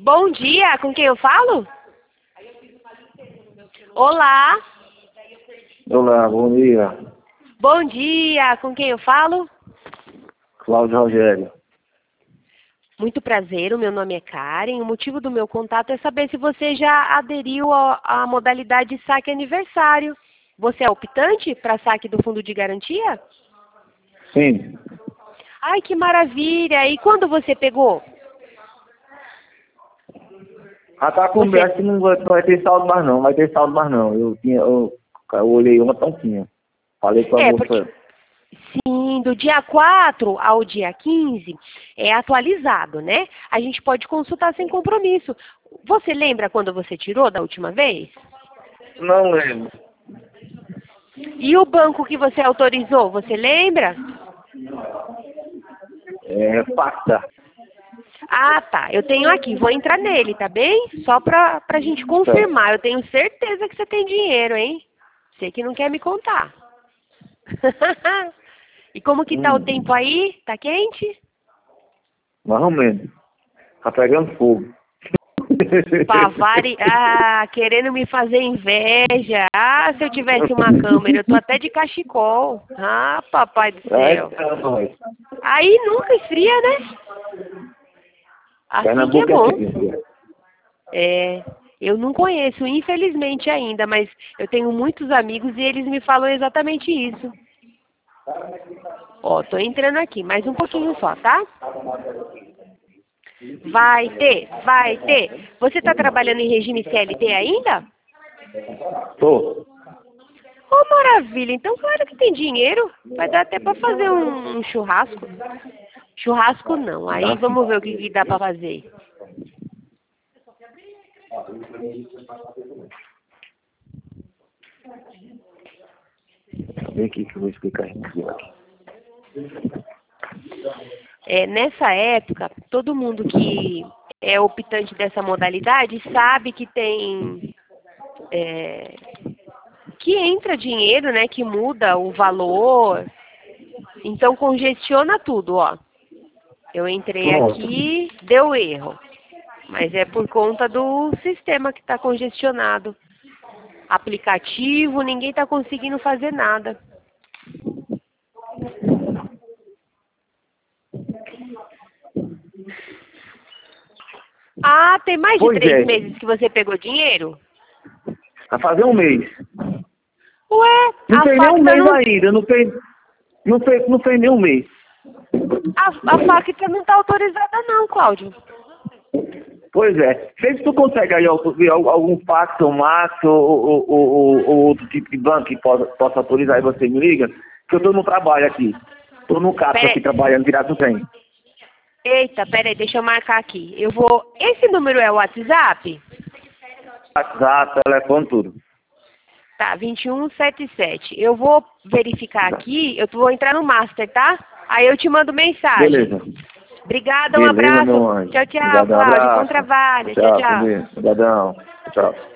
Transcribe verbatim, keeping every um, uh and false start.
Bom dia, com quem eu falo? Olá. Olá, bom dia. Bom dia, com quem eu falo? Cláudio Rogério. Muito prazer, o meu nome é Karen. O motivo do meu contato é saber se você já aderiu à à modalidade saque aniversário. Você é optante para saque do fundo de garantia? Sim. Ai, que maravilha! E quando você pegou? Já tá coberto que não vai, não vai ter saldo mais não, vai ter saldo mais não. Eu tinha, eu, eu olhei ontem, não tinha. Falei com a É, moça. porque sim, do dia quatro ao dia quinze é atualizado, né? A gente pode consultar sem compromisso. Você lembra quando você tirou da última vez? Não lembro. E o banco que você autorizou, você lembra? É pacta. Ah, tá. Eu tenho aqui, vou entrar nele, tá bem? Só pra, pra gente confirmar. Eu tenho certeza que você tem dinheiro, hein? Você que não quer me contar. E como que tá o Hum, tempo aí? Tá quente? mais ou menos. Tá pegando fogo. Pavari... Ah, querendo me fazer inveja. Ah, se eu tivesse uma câmera, eu tô até de cachecol. Ah, papai do Aí céu. tá nós. Aí nunca esfria, né? Assim que é Pernambuco é bom. assim. É, eu não conheço, infelizmente ainda, mas eu tenho muitos amigos e eles me falam exatamente isso. Ó, tô entrando aqui, mais um pouquinho só, tá? Vai ter, vai ter. Você tá trabalhando em regime C L T ainda? Tô. Oh, maravilha, então claro que tem dinheiro. Vai dar até pra fazer um, um churrasco. Churrasco não, aí Tá sim. vamos ver o que, que dá pra fazer. Vem aqui que eu vou explicar isso aqui. É, nessa época, todo mundo que é optante dessa modalidade sabe que tem é, que entra dinheiro, né? Que muda o valor. Então congestiona tudo, ó. Eu entrei Pronto. aqui, deu erro. Mas é por conta do sistema que está congestionado. Aplicativo, ninguém está conseguindo fazer nada. Ah, tem mais de Pois três é. meses que você pegou dinheiro? Vai fazer um mês. Ué, Não a fez nem um Facta mês não, ainda. Não fez, não fez, não fez nem um mês. a, a Facta não está autorizada não, Cláudio. Pois é. Vê se tu consegue aí algum algum fax ou Max ou, ou, ou, ou- ou outro tipo de banco que possa, possa autorizar, aí você me liga, que eu tô no trabalho aqui. Tô no C A P Pera aqui aí. trabalhando virado no trem. Eita, peraí, deixa eu marcar aqui. Eu vou. Esse número é o WhatsApp? WhatsApp, telefone, tudo. Tá, vinte e um setenta e sete. Eu vou verificar aqui, eu vou entrar no Master, tá? Aí eu te mando mensagem. Beleza. Obrigada, um Beleza, abraço. meu anjo. Tchau, tchau, Obrigadão, Cláudio. Bom abraço. trabalho. Tchau, Tchau, tchau. com Deus. Obrigadão. Tchau.